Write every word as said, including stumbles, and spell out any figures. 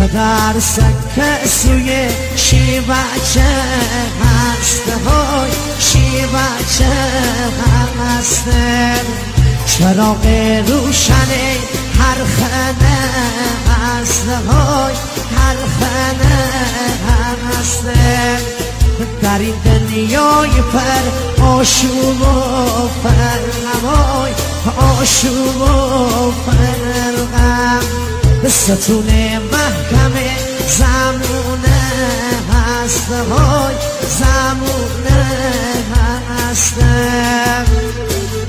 پدر سکه سوی شیبچه هست های شیبچه هسته چراغ روشن هر خانه هست های هر خانه هسته در این دنیای پر آشوب و فرغمای آشوب و فرغم ستون محکم زمونه هست های زمونه هست